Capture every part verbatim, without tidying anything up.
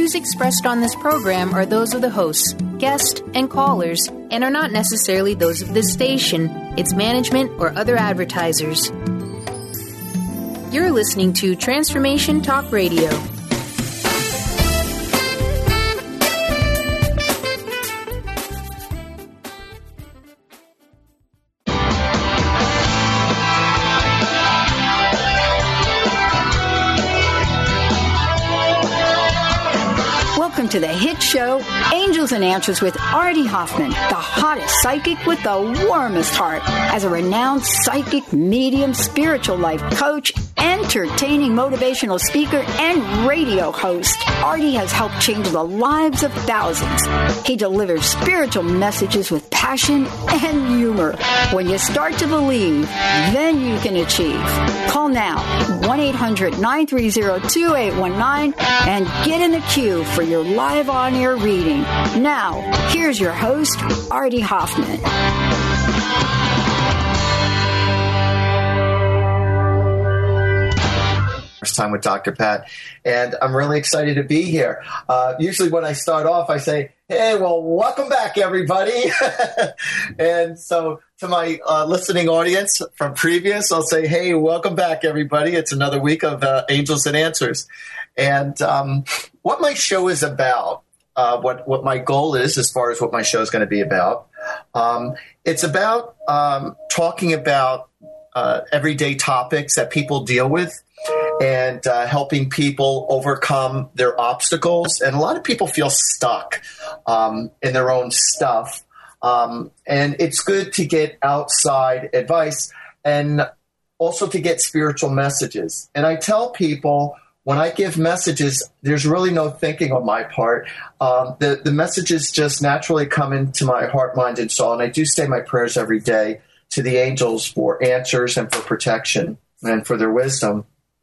views expressed on this program are those of the hosts, guests, and callers, and are not necessarily those of this station, its management, or other advertisers. You're listening to Transformation Talk Radio. Welcome to the hit show, Angels and Answers with Artie Hoffman, the hottest psychic with the warmest heart. As a renowned psychic, medium, spiritual life coach, entertaining motivational speaker, and radio host, Artie has helped change the lives of thousands. He delivers spiritual messages with passion and humor. When you start to believe, then you can achieve. Call now, one eight hundred nine three zero two eight one nine, and get in the queue for your live on-air reading. Now, here's your host, Artie Hoffman. First time with Doctor Pat, and I'm really excited to be here. Uh, usually when I start off, I say, hey, well, welcome back, everybody. And so to my uh, listening audience from previous, I'll say, hey, welcome back, everybody. It's another week of uh, Angels and Answers. And um, what my show is about, uh, what, what my goal is as far as what my show is going to be about, um, it's about um, talking about uh, everyday topics that people deal with and uh, helping people overcome their obstacles. And a lot of people feel stuck um, in their own stuff. Um, and it's good to get outside advice and also to get spiritual messages. And I tell people, when I give messages, there's really no thinking on my part. Um, the, the messages just naturally come into my heart, mind, and soul. And I do say my prayers every day to the angels for answers and for protection and for their wisdom.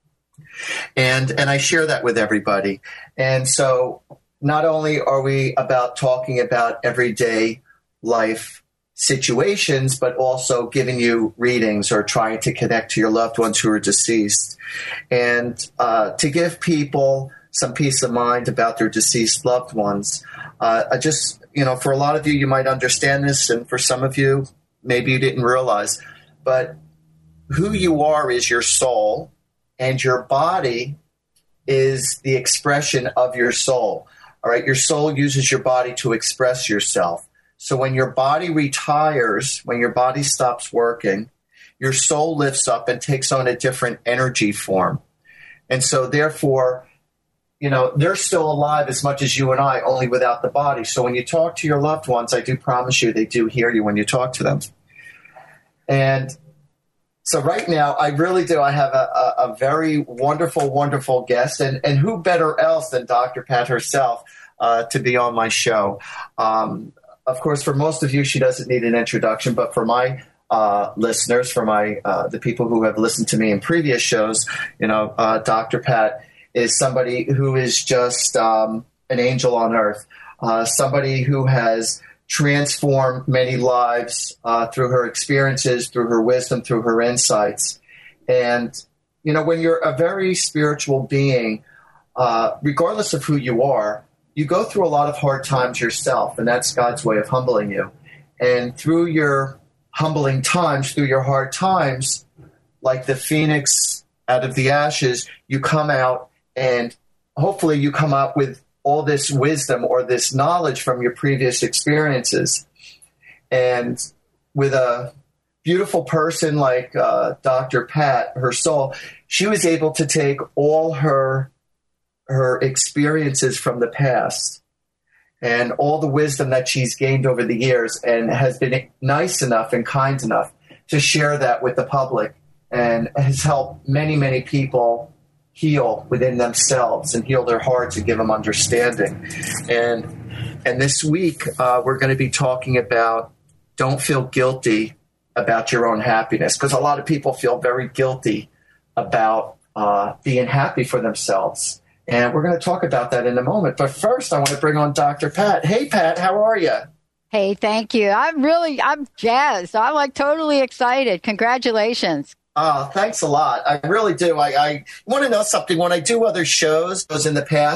And and I share that with everybody. And so not only are we about talking about everyday life situations, but also giving you readings or trying to connect to your loved ones who are deceased. And uh, to give people some peace of mind about their deceased loved ones. Uh, I just, you know, for a lot of you, you might understand this, and for some of you, maybe you didn't realize, but who you are is your soul, and your body is the expression of your soul. All right. Your soul uses your body to express yourself. So when your body retires, when your body stops working, your soul lifts up and takes on a different energy form. And so therefore, you know, they're still alive as much as you and I, only without the body. So when you talk to your loved ones, I do promise you they do hear you when you talk to them. And so right now, I really do. I have a, a, a very wonderful, wonderful guest, and, and who better else than Doctor Pat herself uh, to be on my show. Um, of course, for most of you, she doesn't need an introduction, but for my uh, listeners, for my uh, the people who have listened to me in previous shows, you know, uh, Doctor Pat is somebody who is just um, an angel on earth, uh, somebody who has transformed many lives uh, through her experiences, through her wisdom, through her insights. And, you know, when you're a very spiritual being, uh, regardless of who you are, you go through a lot of hard times yourself, and that's God's way of humbling you. And through your humbling times, through your hard times, like the phoenix out of the ashes, you come out and hopefully you come out with all this wisdom or this knowledge from your previous experiences. And with a beautiful person like uh, Doctor Pat, her soul, she was able to take all her her experiences from the past and all the wisdom that she's gained over the years and has been nice enough and kind enough to share that with the public, and has helped many, many people heal within themselves and heal their hearts and give them understanding. And and this week, uh, we're going to be talking about don't feel guilty about your own happiness, because a lot of people feel very guilty about uh, being happy for themselves. And we're going to talk about that in a moment. But first, I want to bring on Doctor Pat. Hey, Pat, how are you? Hey, thank you. I'm really, I'm jazzed. I'm like totally excited. Congratulations. Oh, thanks a lot. I really do. I, I want to know something. When I do other shows in the past,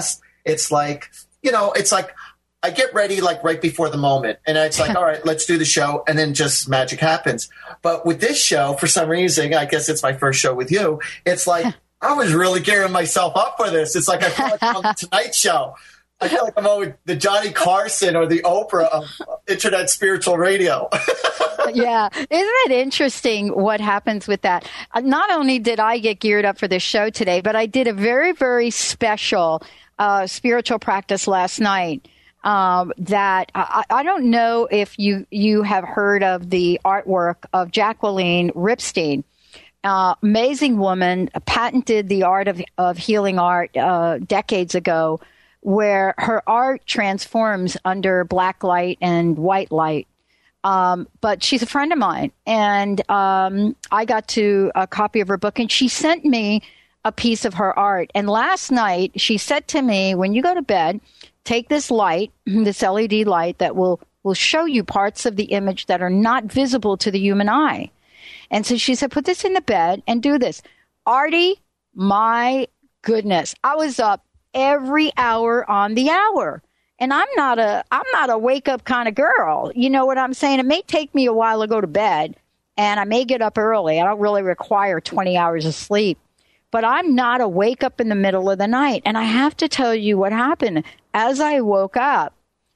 it's like, you know, it's like I get ready like right before the moment. And it's like, all right, let's do the show. And then just magic happens. But with this show, for some reason, I guess it's my first show with you. It's like I was really gearing myself up for this. It's like I feel like I'm on the Tonight Show. I feel like I'm on the Johnny Carson or the Oprah of internet spiritual radio. Yeah. Isn't it interesting what happens with that? Not only did I get geared up for this show today, but I did a very, very special uh, spiritual practice last night. Um, that I, I don't know if you, you have heard of the artwork of Jacqueline Ripstein. Uh, amazing woman, patented the art of, of healing art uh, decades ago, where her art transforms under black light and white light. Um, but she's a friend of mine, and um, I got to a copy of her book, and she sent me a piece of her art. And last night, she said to me, when you go to bed, take this light, this L E D light that will, will show you parts of the image that are not visible to the human eye. And so she said, put this in the bed and do this. Artie, my goodness, I was up every hour on the hour. And I'm not a I'm not a wake up kind of girl. You know what I'm saying? It may take me a while to go to bed, and I may get up early. I don't really require twenty hours of sleep. But I'm not a wake up in the middle of the night. And I have to tell you what happened. As I woke up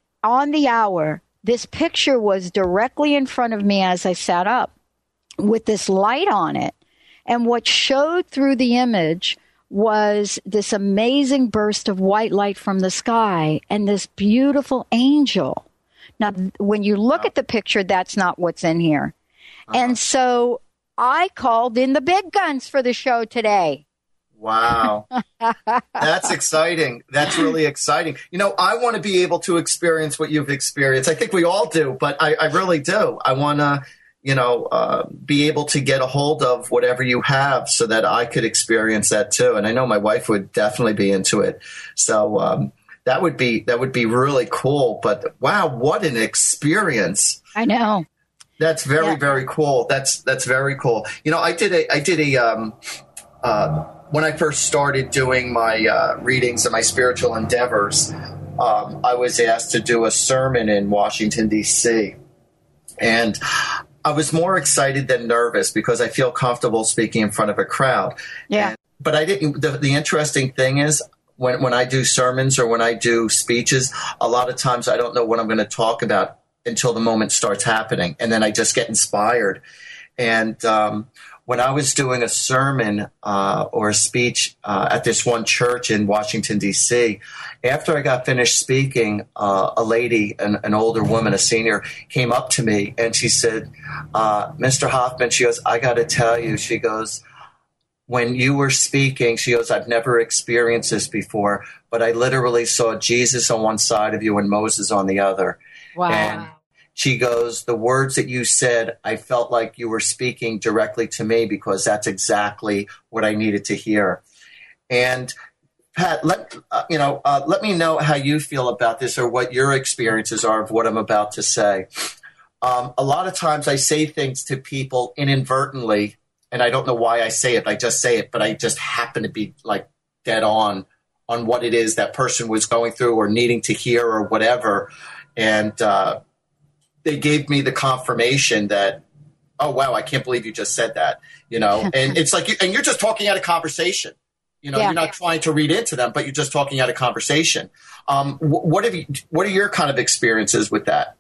on the hour, this picture was directly in front of me as I sat up with this light on it. And what showed through the image was this amazing burst of white light from the sky and this beautiful angel. Now, when you look at the picture, that's not what's in here. Uh-huh. And so I called in the big guns for the show today. Wow. That's exciting. That's really exciting. You know, I want to be able to experience what you've experienced. I think we all do, but I, I really do. I want to, you know, uh, be able to get a hold of whatever you have so that I could experience that too. And I know my wife would definitely be into it. So um, that would be that would be really cool. But wow, what an experience. I know. That's very, yeah. very cool. That's that's very cool. You know, I did a I did a um, uh, when I first started doing my uh, readings and my spiritual endeavors, um, I was asked to do a sermon in Washington, D C, and I was more excited than nervous because I feel comfortable speaking in front of a crowd. Yeah. And, but I didn't. The, the interesting thing is when when I do sermons or when I do speeches, a lot of times I don't know what I'm going to talk about until the moment starts happening, and then I just get inspired. And um, when I was doing a sermon uh, or a speech uh, at this one church in Washington, D C, after I got finished speaking, uh, a lady, an, an older woman, a senior, came up to me and she said, uh, Mister Hoffman, she goes, I got to tell you, she goes, when you were speaking, she goes, I've never experienced this before, but I literally saw Jesus on one side of you and Moses on the other. Wow. And she goes, the words that you said, I felt like you were speaking directly to me because that's exactly what I needed to hear. And Pat, let uh, you know, uh, let me know how you feel about this or what your experiences are of what I'm about to say. Um, a lot of times I say things to people inadvertently, and I don't know why I say it. I just say it, but I just happen to be like dead on on what it is that person was going through or needing to hear or whatever. And uh, they gave me the confirmation that, oh, wow, I can't believe you just said that, you know, and it's like, and you're just talking out of conversation, you know, yeah. You're not trying to read into them, but you're just talking out of conversation. Um, what have you, what are your kind of experiences with that?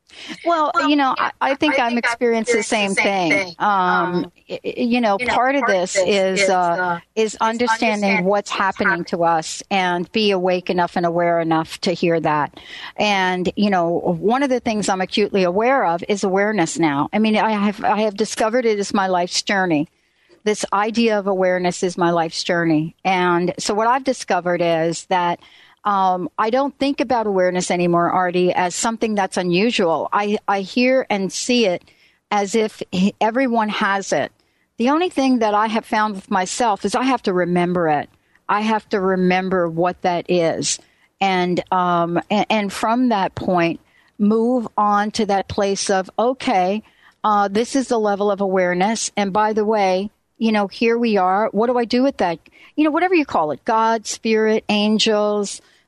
Well, you know, I, I think I I'm experiencing the same thing. thing. Um, um, you know, part of this is uh, is understanding what's happening to us and be awake enough and aware enough to hear that. And, you know, one of the things I'm acutely aware of is awareness now. I mean, I have I have discovered it as my life's journey. This idea of awareness is my life's journey. And so what I've discovered is that Um, I don't think about awareness anymore, Artie, as something that's unusual. I, I hear and see it as if everyone has it. The only thing that I have found with myself is I have to remember it. I have to remember what that is. And, um, and, and from that point, move on to that place of, okay, uh, this is the level of awareness. And by the way, you know, here we are. What do I do with that? You know, whatever you call it, God, spirit, angels,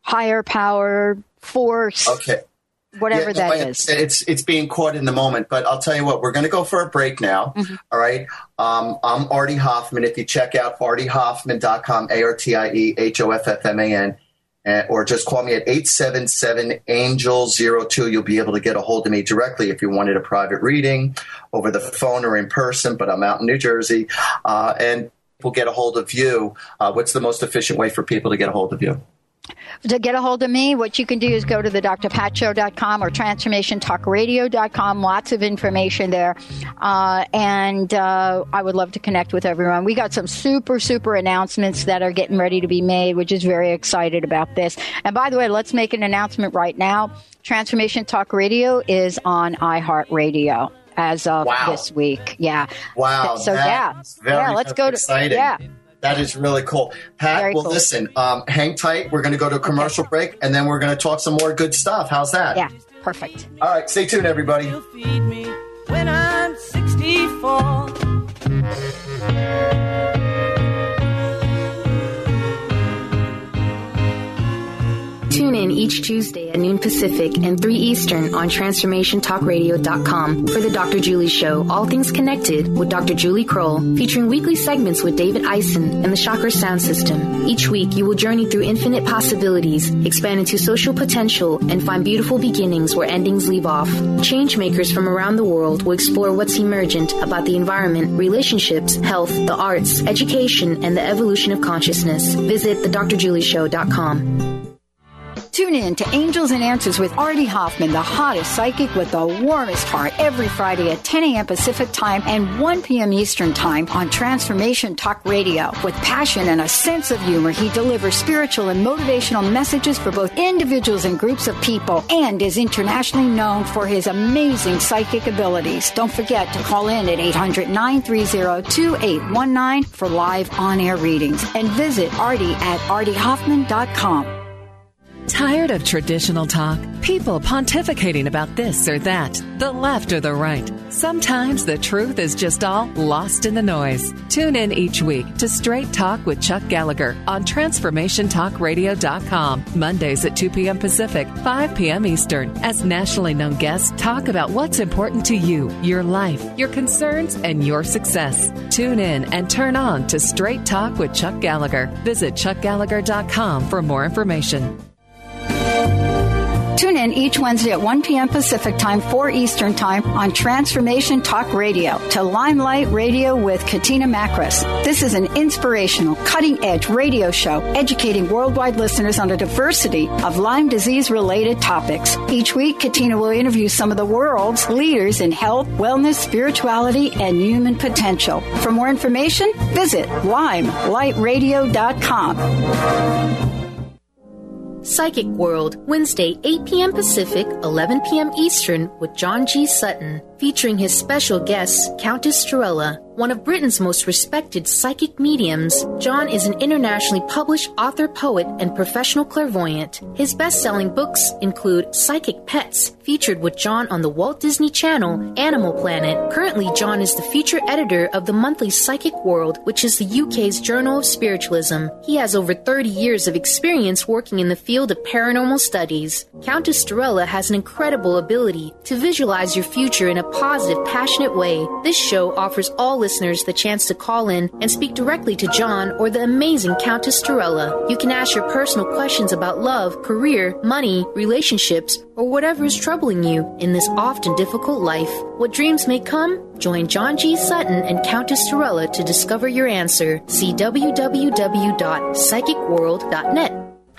higher power, force, okay. whatever yeah, no, that it's, is. It's it's being caught in the moment. But I'll tell you what, we're going to go for a break now. Mm-hmm. All right. Um, I'm Artie Hoffman. If you check out artie hoffman dot com, A R T I E H O F F M A N, uh, or just call me at eight seven seven, angel zero two. You'll be able to get a hold of me directly if you wanted a private reading over the phone or in person, but I'm out in New Jersey. Uh, and we'll get a hold of you. Uh, what's the most efficient way for people to get a hold of you? To get a hold of me, what you can do is go to the d r pat show dot com or transformation talk radio dot com. Lots of information there. Uh, and uh, I would love to connect with everyone. We got some super, super announcements that are getting ready to be made, which is very excited about this. And by the way, let's make an announcement right now. Transformation Talk Radio is on iHeartRadio as of wow. this week. Yeah. Wow. So, yeah. Very yeah, let's go to exciting. Yeah. That is really cool. Pat, Very well, cool. listen, um, hang tight. We're going to go to a commercial okay. break, and then we're going to talk some more good stuff. How's that? Yeah, perfect. All right, stay tuned, everybody. You'll feed me when I'm sixty-four. Tune in each Tuesday at noon Pacific and three Eastern on transformation talk radio dot com for the Doctor Julie Show, All Things Connected with Doctor Julie Kroll, featuring weekly segments with David Eisen and the Chakra Sound System. Each week, you will journey through infinite possibilities, expand into social potential, and find beautiful beginnings where endings leave off. Changemakers from around the world will explore what's emergent about the environment, relationships, health, the arts, education, and the evolution of consciousness. Visit the dr julie show dot com. Tune in to Angels and Answers with Artie Hoffman, the hottest psychic with the warmest heart, every Friday at ten a.m. Pacific Time and one p.m. Eastern Time on Transformation Talk Radio. With passion and a sense of humor, he delivers spiritual and motivational messages for both individuals and groups of people, and is internationally known for his amazing psychic abilities. Don't forget to call in at eight hundred, nine three zero, two eight one nine for live on-air readings, and visit Artie at artie hoffman dot com. Tired of traditional talk? People pontificating about this or that, the left or the right. Sometimes the truth is just all lost in the noise. Tune in each week to Straight Talk with Chuck Gallagher on transformation talk radio dot com, Mondays at two p.m. Pacific, five p.m. Eastern, as nationally known guests talk about what's important to you, your life, your concerns, and your success. Tune in and turn on to Straight Talk with Chuck Gallagher. Visit chuck gallagher dot com for more information. Tune in each Wednesday at one p.m. Pacific Time, four Eastern Time on Transformation Talk Radio to Limelight Radio with Katina Makris. This is an inspirational, cutting-edge radio show educating worldwide listeners on a diversity of Lyme disease-related topics. Each week, Katina will interview some of the world's leaders in health, wellness, spirituality, and human potential. For more information, visit limelight radio dot com. Psychic World, Wednesday, eight p.m. Pacific, eleven p.m. Eastern, with John G. Sutton, featuring his special guest, Countess Strella. One of Britain's most respected psychic mediums, John is an internationally published author, poet, and professional clairvoyant. His best-selling books include Psychic Pets, featured with John on the Walt Disney Channel, Animal Planet. Currently, John is the feature editor of the monthly Psychic World, which is the U K's Journal of Spiritualism. He has over thirty years of experience working in the field of paranormal studies. Countess Strella has an incredible ability to visualize your future in a positive, passionate way. This show offers all listeners the chance to call in and speak directly to John or the amazing Countess Strella. You can ask your personal questions about love, career, money, relationships, or whatever is troubling you in this often difficult life. What dreams may come? Join John G. Sutton and Countess Strella to discover your answer. See w w w dot psychic world dot net.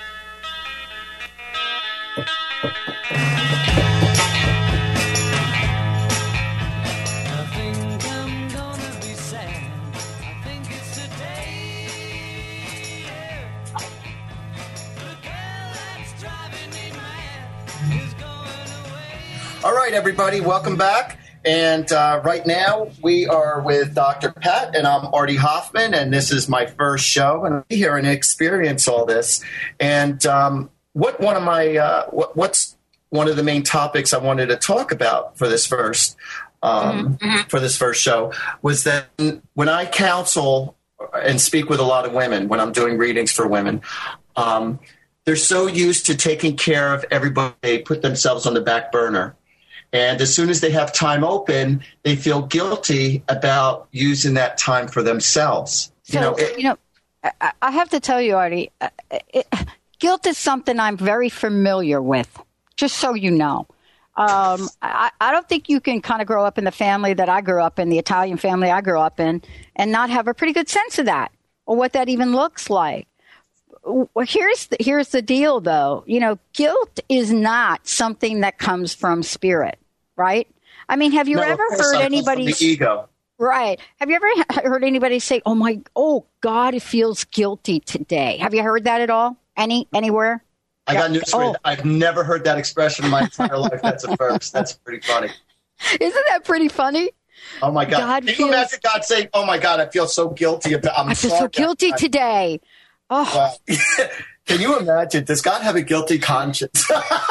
All right, everybody, welcome back. And uh, right now we are with Doctor Pat, and I'm Artie Hoffman, and this is my first show, and I'm here and experience all this. And um, what one of my uh, what, what's one of the main topics I wanted to talk about for this first um, mm-hmm. for this first show was that when I counsel and speak with a lot of women, when I'm doing readings for women, um, they're so used to taking care of everybody, they put themselves on the back burner. And as soon as they have time open, they feel guilty about using that time for themselves. So, you know, it, you know, I, I have to tell you, Artie, uh, it, guilt is something I'm very familiar with, just so you know. Um, I, I don't think you can kind of grow up in the family that I grew up in, the Italian family I grew up in, and not have a pretty good sense of that or what that even looks like. Well, here's the, here's the deal, though. You know, guilt is not something that comes from spirit, right? I mean, have you no, ever heard anybody? The ego. Right. Have you ever heard anybody say, "Oh my, oh God, it feels guilty today"? Have you heard that at all? Any anywhere? I got yeah. news for you. Oh. I've never heard that expression in my entire life. That's a first. That's pretty funny. Isn't that pretty funny? Oh my God! God Can feels, you imagine God saying, "Oh my God, I feel so guilty about"? I'm I feel so guilty today. Oh. Wow. Can you imagine? Does God have a guilty conscience?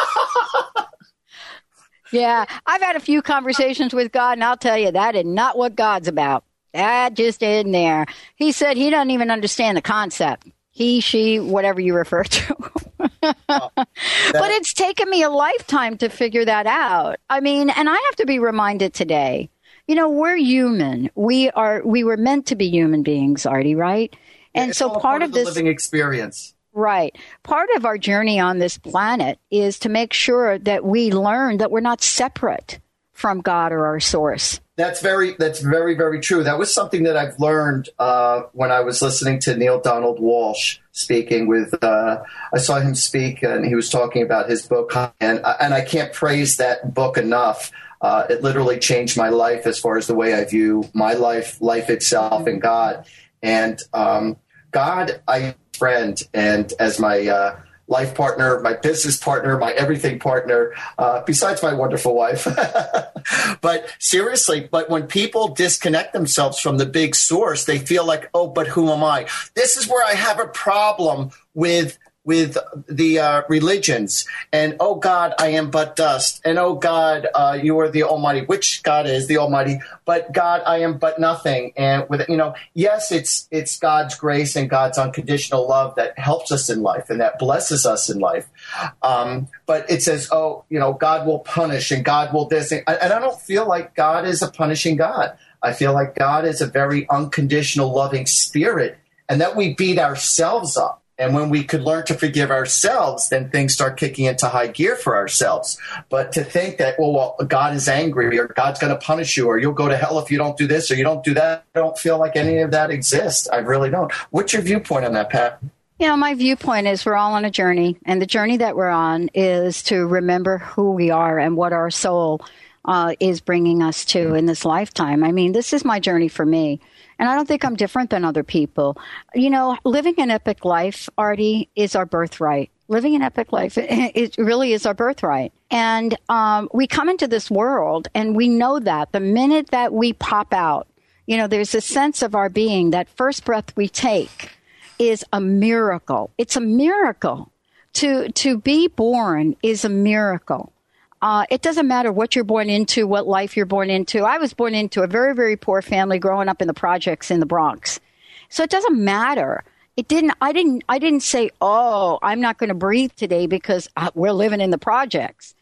Yeah, I've had a few conversations with God, and I'll tell you, that is not what God's about. That just isn't there. He said he doesn't even understand the concept. He, she, whatever you refer to. oh, but it's taken me a lifetime to figure that out. I mean, and I have to be reminded today, you know, we're human. We are, we were meant to be human beings, Artie, right? And it's so all part, part of of the this living experience. Right. Part of our journey on this planet is to make sure that we learn that we're not separate from God or our source. That's very, that's very, very true. That was something that I've learned uh, when I was listening to Neil Donald Walsh speaking with, uh, I saw him speak and he was talking about his book, and, and I can't praise that book enough. Uh, it literally changed my life as far as the way I view my life, life itself, and God. And um, God, I friend, and as my uh, life partner, my business partner, my everything partner, uh, besides my wonderful wife. But seriously, but when people disconnect themselves from the big source, they feel like, oh, but who am I? This is where I have a problem with with the uh, religions. And, oh, God, I am but dust. And, oh, God, uh, you are the Almighty, which God is the Almighty. But, God, I am but nothing. And, with you know, yes, it's it's God's grace and God's unconditional love that helps us in life and that blesses us in life. Um, but it says, oh, you know, God will punish and God will this. And I don't feel like God is a punishing God. I feel like God is a very unconditional, loving spirit, and that we beat ourselves up. And when we could learn to forgive ourselves, then things start kicking into high gear for ourselves. But to think that, well, well God is angry or God's going to punish you or you'll go to hell if you don't do this or you don't do that, I don't feel like any of that exists. I really don't. What's your viewpoint on that, Pat? You know, my viewpoint is we're all on a journey. And the journey that we're on is to remember who we are and what our soul uh, is bringing us to in this lifetime. I mean, this is my journey for me. And I don't think I'm different than other people. You know, living an epic life, Artie, is our birthright. Living an epic life, it really is our birthright. And um, we come into this world and we know that the minute that we pop out, you know, there's a sense of our being, that first breath we take is a miracle. It's a miracle. To, to be born is a miracle. Uh, it doesn't matter what you're born into, what life you're born into. I was born into a very, very poor family growing up in the projects in the Bronx. So it doesn't matter. It didn't, I didn't, I didn't say, oh, I'm not going to breathe today because uh, we're living in the projects.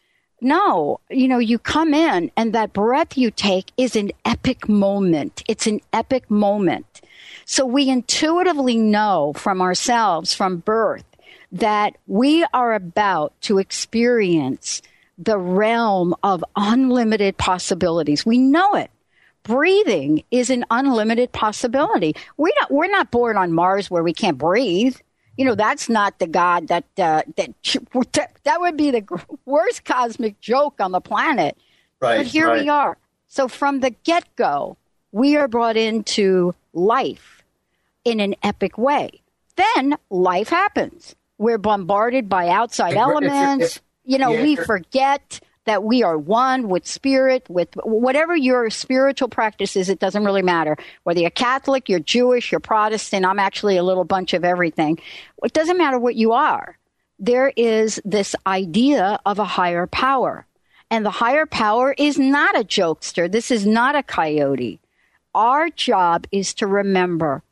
No, you know, you come in and that breath you take is an epic moment. It's an epic moment. So we intuitively know from ourselves, from birth, that we are about to experience the realm of unlimited possibilities. We know it. Breathing is an unlimited possibility. We don't, we're not born on Mars where we can't breathe. You know, that's not the God that, uh, that, that would be the worst cosmic joke on the planet. Right. But here right. we are. So from the get-go, we are brought into life in an epic way. Then life happens. We're bombarded by outside if elements. If, if, You know, yeah, we forget that we are one with spirit, with whatever your spiritual practice is. It doesn't really matter. Whether you're Catholic, you're Jewish, you're Protestant, I'm actually a little bunch of everything. It doesn't matter what you are. There is this idea of a higher power. And the higher power is not a jokester. This is not a coyote. Our job is to remember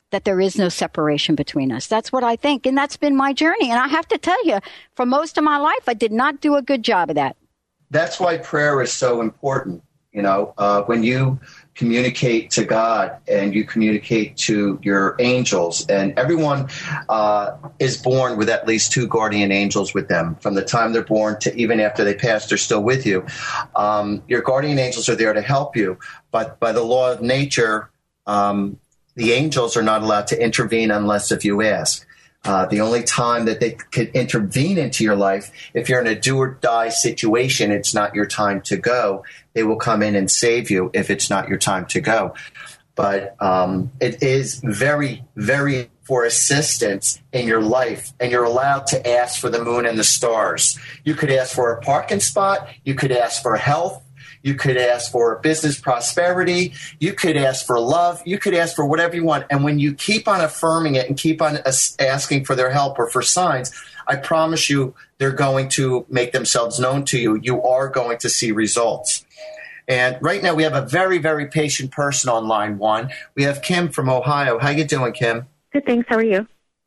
that there is no separation between us. That's what I think. And that's been my journey. And I have to tell you, for most of my life, I did not do a good job of that. That's why prayer is so important. You know, uh, when you communicate to God and you communicate to your angels, and everyone uh, is born with at least two guardian angels with them from the time they're born to even after they pass, they're still with you. Um, your guardian angels are there to help you. But by the law of nature, um, the angels are not allowed to intervene unless if you ask. Uh, the only time that they could intervene into your life, if you're in a do or die situation, it's not your time to go. They will come in and save you if it's not your time to go. But um, it is very, very for assistance in your life, and you're allowed to ask for the moon and the stars. You could ask for a parking spot. You could ask for health. You could ask for business prosperity. You could ask for love. You could ask for whatever you want. And when you keep on affirming it and keep on asking for their help or for signs, I promise you they're going to make themselves known to you. You are going to see results. And right now we have a very, very patient person on line one. We have Kim from Ohio. How you doing, Kim? Good, thanks. How are you?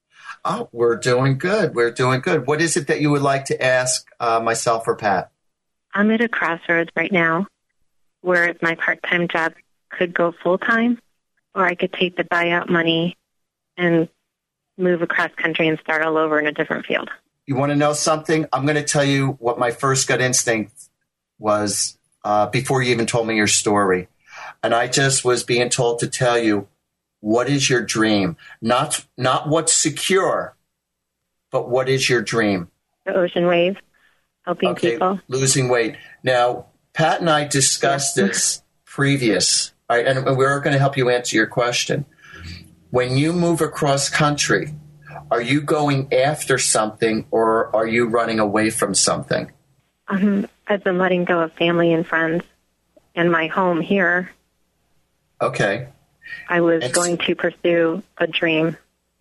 Oh, we're doing good. We're doing good. What is it that you would like to ask uh, myself or Pat? I'm at a crossroads right now where my part-time job could go full-time, or I could take the buyout money and move across country and start all over in a different field. You want to know something? I'm going to tell you what my first gut instinct was uh, before you even told me your story. And I just was being told to tell you, what is your dream? Not, not what's secure, but what is your dream? The ocean wave. Helping okay, people. Losing weight. Now, Pat and I discussed this previous, right, and we're going to help you answer your question. When you move across country, are you going after something or are you running away from something? Um, I've been letting go of family and friends and my home here. Okay. I was and going to pursue a dream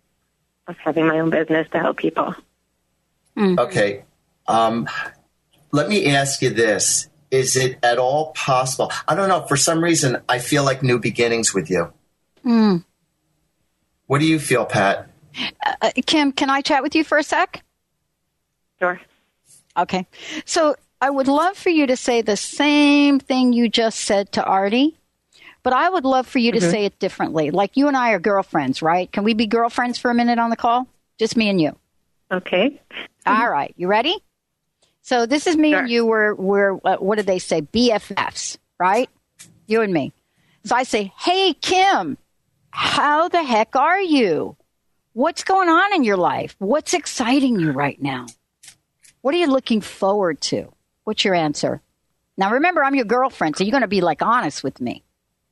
of having my own business to help people. Mm-hmm. Okay. Um, let me ask you this. Is it at all possible? I don't know. For some reason, I feel like new beginnings with you. Mm. What do you feel, Pat? Uh, Kim, can I chat with you for a sec? Sure. Okay. So I would love for you to say the same thing you just said to Artie, but I would love for you to mm-hmm. say it differently. Like you and I are girlfriends, right? Can we be girlfriends for a minute on the call? Just me and you. Okay. All right. You ready? So this is me sure. and you. We're, we're uh, what did they say? B F Fs, right? You and me. So I say, hey, Kim, how the heck are you? What's going on in your life? What's exciting you right now? What are you looking forward to? What's your answer? Now, remember, I'm your girlfriend, so you're going to be, like, honest with me.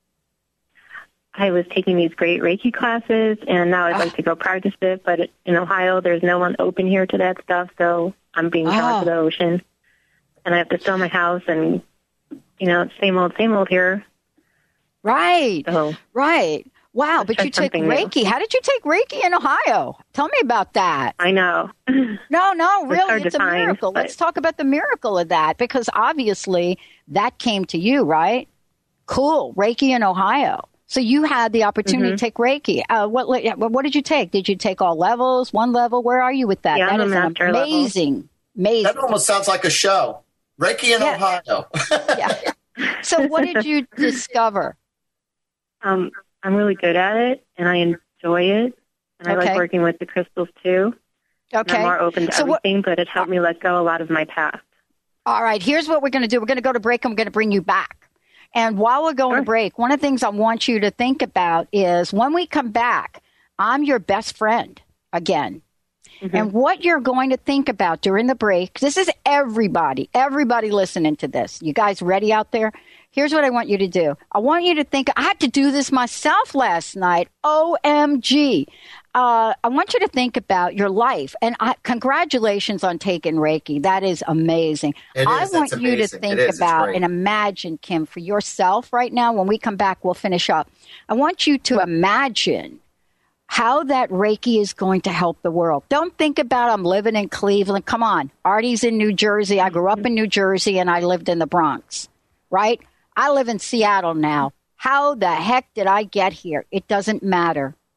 I was taking these great Reiki classes, and now I'd like to go practice it. But in Ohio, there's no one open here to that stuff, so I'm being drawn oh. to the ocean. And I have to sell my house, and, you know, it's same old, same old here. Right, so, right. Wow, but you took Reiki. New. How did you take Reiki in Ohio? Tell me about that. I know. No, no, really, it's, it's a find, miracle. but... Let's talk about the miracle of that, because obviously that came to you, right? Cool, Reiki in Ohio. So you had the opportunity mm-hmm. to take Reiki. Uh, what what did you take? Did you take all levels, one level? Where are you with that? Yeah, that I'm is a master an amazing, level. amazing. That almost sounds like a show. Reiki in yeah. Ohio. yeah. So what did you discover? Um, I'm really good at it, and I enjoy it, and I okay. like working with the crystals, too. Okay. I'm more open to so everything, what, but it's helped me let go a lot of my past. All right, here's what we're going to do. We're going to go to break, and we're going to bring you back. And while we're going sure. to break, one of the things I want you to think about is when we come back, I'm your best friend again. Mm-hmm. And what you're going to think about during the break, this is everybody, everybody listening to this. You guys ready out there? Here's what I want you to do. I want you to think, I had to do this myself last night. O M G. Uh, I want you to think about your life. And I, congratulations on taking Reiki. That is amazing. It I is. want That's you amazing. to think it is. about and imagine, Kim, for yourself right now. When we come back, we'll finish up. I want you to imagine how that Reiki is going to help the world. Don't think about I'm living in Cleveland. Come on. Artie's in New Jersey. I grew up in New Jersey, and I lived in the Bronx, right? I live in Seattle now. How the heck did I get here? It doesn't matter.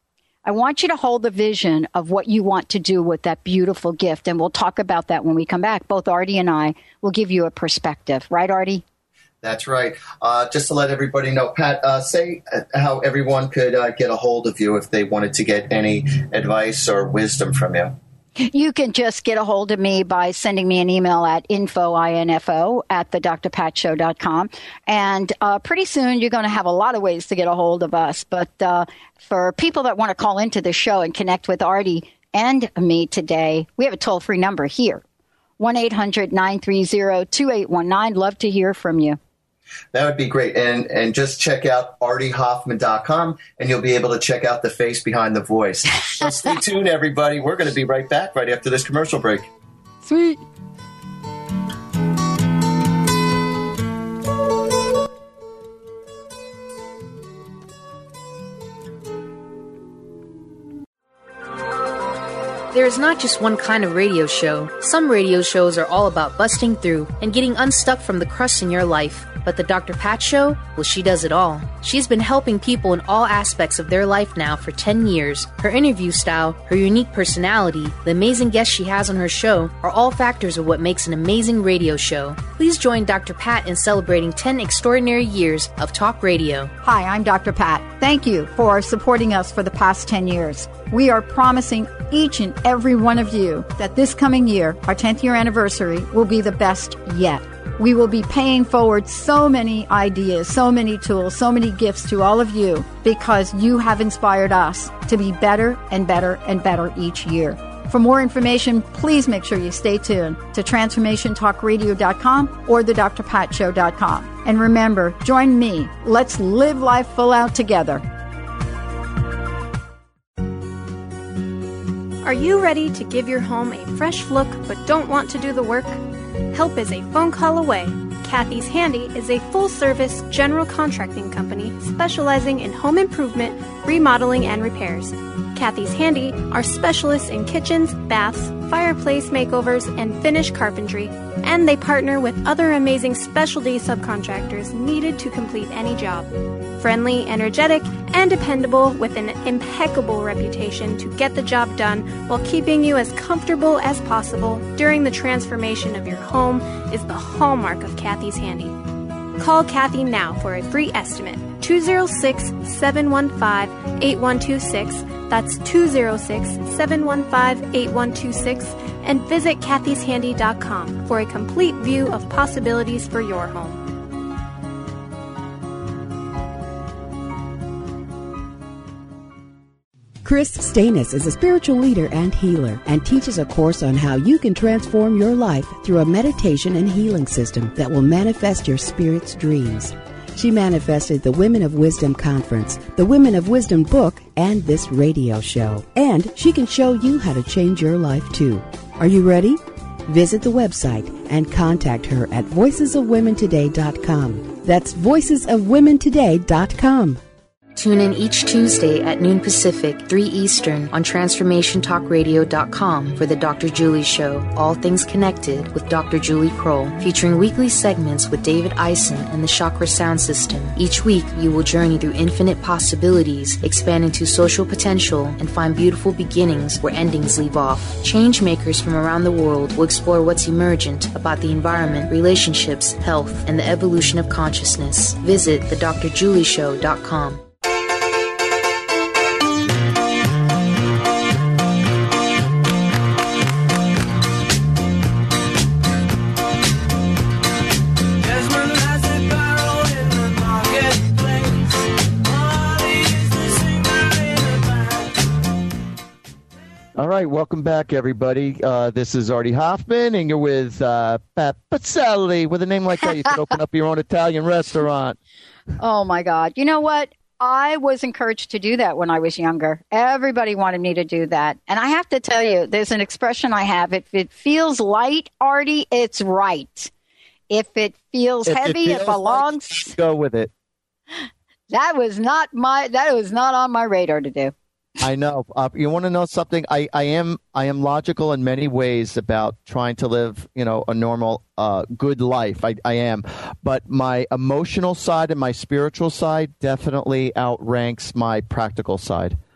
I want you to hold the vision of what you want to do with that beautiful gift. And we'll talk about that when we come back. Both Artie and I will give you a perspective. Right, Artie? That's right. Uh, just to let everybody know, Pat, uh, say how everyone could uh, get a hold of you if they wanted to get any advice or wisdom from you. You can just get a hold of me by sending me an email at info, I-N-F-O, at the dr pat show dot com. And uh, pretty soon you're going to have a lot of ways to get a hold of us. But uh, for people that want to call into the show and connect with Artie and me today, we have a toll-free number here, one eight hundred nine three zero two eight one nine. Love to hear from you. That would be great. And and just check out artie hoffman dot com, and you'll be able to check out the face behind the voice. So stay tuned, everybody. We're going to be right back right after this commercial break. Sweet. There is not just one kind of radio show. Some radio shows are all about busting through and getting unstuck from the crust in your life. But the Doctor Pat Show, well, she does it all. She's been helping people in all aspects of their life now for ten years. Her interview style, her unique personality, the amazing guests she has on her show are all factors of what makes an amazing radio show. Please join Doctor Pat in celebrating ten extraordinary years of talk radio. Hi, I'm Doctor Pat. Thank you for supporting us for the past ten years. We are promising each and every one of you that this coming year, our tenth year anniversary, will be the best yet. We will be paying forward so many ideas, so many tools, so many gifts to all of you because you have inspired us to be better and better and better each year. For more information, please make sure you stay tuned to transformation talk radio dot com or the dr pat show dot com. And remember, join me. Let's live life full out together. Are you ready to give your home a fresh look but don't want to do the work? Help is a phone call away. Kathy's Handy is a full-service general contracting company specializing in home improvement, remodeling, and repairs. Kathy's Handy are specialists in kitchens, baths, fireplace makeovers, and finish carpentry, and they partner with other amazing specialty subcontractors needed to complete any job. Friendly, energetic, and dependable with an impeccable reputation to get the job done while keeping you as comfortable as possible during the transformation of your home is the hallmark of Kathy's Handy. Call Kathy now for a free estimate. two oh six, seven one five, eight one two six. That's two oh six, seven one five, eight one two six. And visit kathys handy dot com for a complete view of possibilities for your home. Chris Stanis is a spiritual leader and healer and teaches a course on how you can transform your life through a meditation and healing system that will manifest your spirit's dreams. She manifested the Women of Wisdom Conference, the Women of Wisdom book, and this radio show. And she can show you how to change your life too. Are you ready? Visit the website and contact her at voices of women today dot com. That's voices of women today dot com. Tune in each Tuesday at noon Pacific, three Eastern on transformation talk radio dot com for the Doctor Julie Show, All Things Connected with Doctor Julie Kroll, featuring weekly segments with David Eisen and the Chakra Sound System. Each week, you will journey through infinite possibilities, expand into social potential, and find beautiful beginnings where endings leave off. Change makers from around the world will explore what's emergent about the environment, relationships, health, and the evolution of consciousness. Visit the dr julie show dot com. All right, welcome back, everybody. Uh, this is Artie Hoffman, and you're with uh, Pat Pizzelli. With a name like that, you could open up your own Italian restaurant. Oh, my God. You know what? I was encouraged to do that when I was younger. Everybody wanted me to do that. And I have to tell you, there's an expression I have. If it feels light, Artie, it's right. If it feels if heavy, it, feels it belongs. Like, go with it. That was not my. That was not on my radar to do. I know. Uh, you want to know something? I, I am I am logical in many ways about trying to live, you know, a normal, uh, good life. I, I am. But my emotional side and my spiritual side definitely outranks my practical side.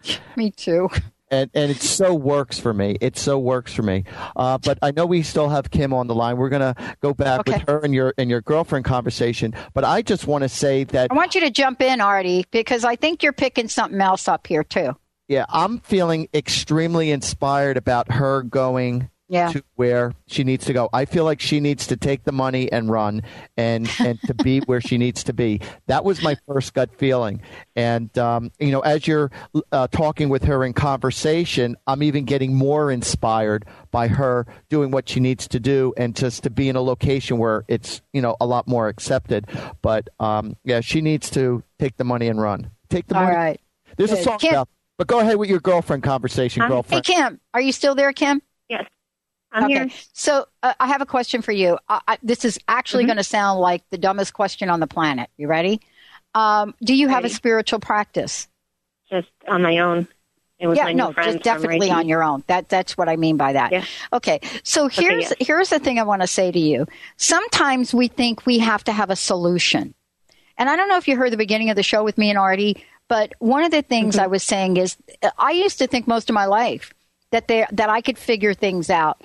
Me too. And and it so works for me. It so works for me. Uh, but I know we still have Kim on the line. We're going to go back okay. with her and your and your girlfriend conversation. But I just want to say that I want you to jump in, Artie, because I think you're picking something else up here too. Yeah, I'm feeling extremely inspired about her going yeah. to where she needs to go. I feel like she needs to take the money and run and, and to be where she needs to be. That was my first gut feeling. And, um, you know, as you're uh, talking with her in conversation, I'm even getting more inspired by her doing what she needs to do and just to be in a location where it's, you know, a lot more accepted. But, um, yeah, she needs to take the money and run. Take the All money. All right. There's Good. a song Kim. about But go ahead with your girlfriend conversation, Huh? girlfriend. Hey, Kim, are you still there, Kim? Yes, I'm okay. here. So uh, I have a question for you. I, I, this is actually Mm-hmm. going to sound like the dumbest question on the planet. You ready? Um, do you have Ready. a spiritual practice? Just on my own. It was yeah, my no, new friends just definitely from Reiki. on your own. That that's what I mean by that. Yeah. Okay, so here's Okay, yeah. here's the thing I want to say to you. Sometimes we think we have to have a solution, and I don't know if you heard the beginning of the show with me and Artie. But one of the things Mm-hmm. I was saying is I used to think most of my life that they, that I could figure things out.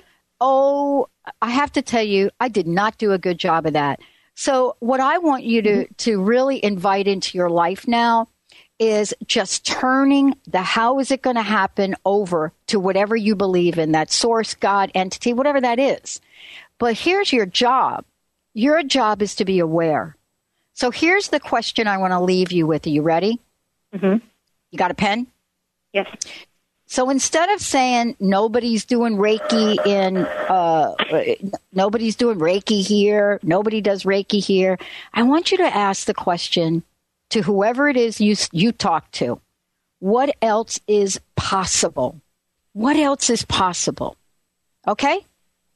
Oh, I have to tell you, I did not do a good job of that. So what I want you to, mm-hmm. to really invite into your life now is just turning the how is it going to happen over to whatever you believe in, that source, God, entity, whatever that is. But here's your job. Your job is to be aware. So here's the question I want to leave you with. Are you ready? Mm-hmm. You got a pen? Yes. So instead of saying nobody's doing Reiki in, uh, nobody's doing Reiki here, nobody does Reiki here, I want you to ask the question to whoever it is you you talk to, what else is possible? What else is possible? Okay?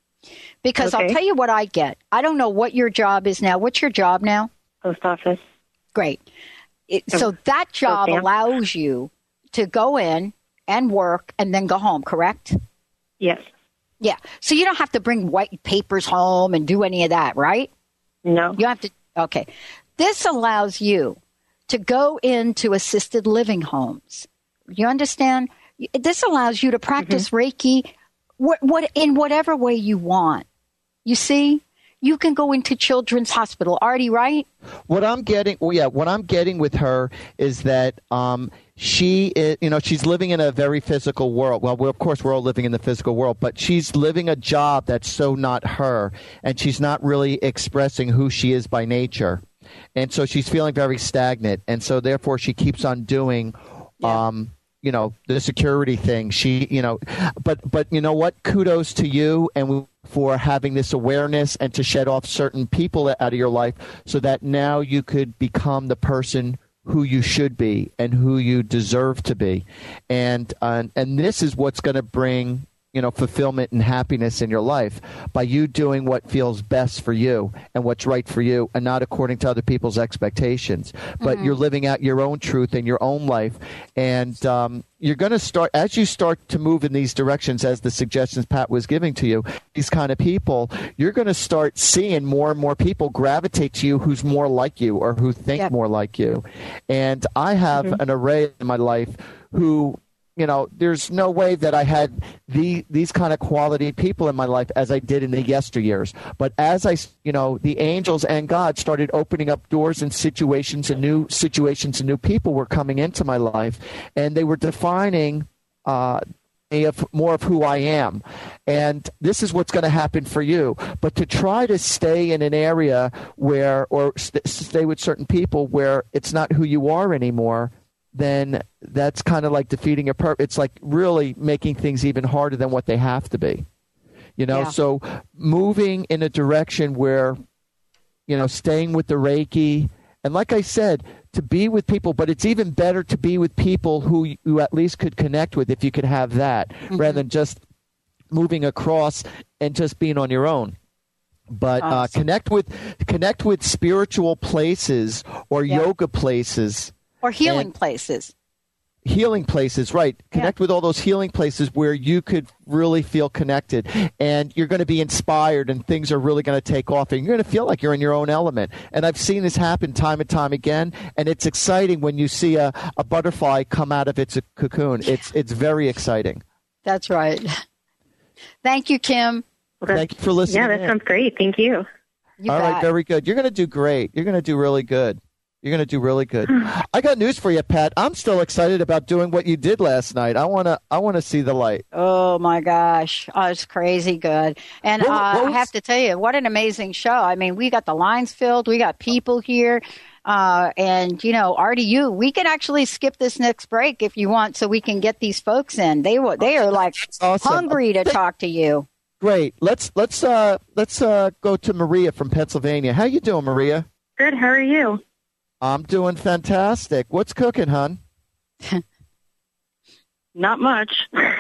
Because okay. I'll tell you what I get. I don't know what your job is now. What's your job now? Post office. Great. It, so that job okay. allows you to go in and work and then go home, correct? Yes. Yeah. So you don't have to bring white papers home and do any of that, right? No. You have to. Okay. This allows you to go into assisted living homes. You understand? This allows you to practice mm-hmm. Reiki what, what, in whatever way you want. You see? You can go into Children's Hospital. Artie, right? What I'm getting, well, yeah, what I'm getting with her is that um, she, is, you know, she's living in a very physical world. Well, we're, of course, we're all living in the physical world, but she's living a job that's so not her, and she's not really expressing who she is by nature, and so she's feeling very stagnant, and so therefore she keeps on doing. Yeah. Um, you know, the security thing. She, you know, but but you know what? Kudos to you and we, for having this awareness and to shed off certain people out of your life so that now you could become the person who you should be and who you deserve to be. And uh, and this is what's going to bring, you know, fulfillment and happiness in your life by you doing what feels best for you and what's right for you and not according to other people's expectations. But Mm-hmm. you're living out your own truth in your own life. And um, you're going to start, as you start to move in these directions, as the suggestions Pat was giving to you, these kind of people, you're going to start seeing more and more people gravitate to you who's more like you or who think Yep. more like you. And I have Mm-hmm. an array in my life who, you know, there's no way that I had the these kind of quality people in my life as I did in the yesteryears. But as I, you know, the angels and God started opening up doors and situations and new situations and new people were coming into my life, and they were defining uh, of more of who I am. And this is what's going to happen for you. But to try to stay in an area where, or st- stay with certain people where it's not who you are anymore, then that's kind of like defeating a purpose. It's like really making things even harder than what they have to be. You know, Yeah. so moving in a direction where, you know, staying with the Reiki, and like I said, to be with people, but it's even better to be with people who you at least could connect with if you could have that, Mm-hmm. rather than just moving across and just being on your own. But uh, Awesome. connect with connect with spiritual places or Yeah. yoga places. Or healing And- places. healing places, right? Connect yeah. with all those healing places where you could really feel connected, and you're going to be inspired, and things are really going to take off, and you're going to feel like you're in your own element. And I've seen this happen time and time again, and it's exciting when you see a, a butterfly come out of its cocoon. It's it's very exciting. That's right. Thank you, Kim. Well, Thank you for listening. Yeah, that in. sounds great. Thank you. you all bet. right, very good. You're going to do great. You're going to do really good. You're going to do really good. I got news for you, Pat. I'm still excited about doing what you did last night. I want to I want to see the light. Oh, my gosh. Oh, it's crazy good. And What- uh, what was- I have to tell you, what an amazing show. I mean, we got the lines filled. We got people here. Uh, and, you know, Artie, you, we can actually skip this next break if you want so we can get these folks in. They were, they are like awesome. hungry to talk to you. Great. Let's let's uh let's uh go to Maria from Pennsylvania. How you doing, Maria? Good. How are you? I'm doing fantastic. What's cooking, hon? Not much.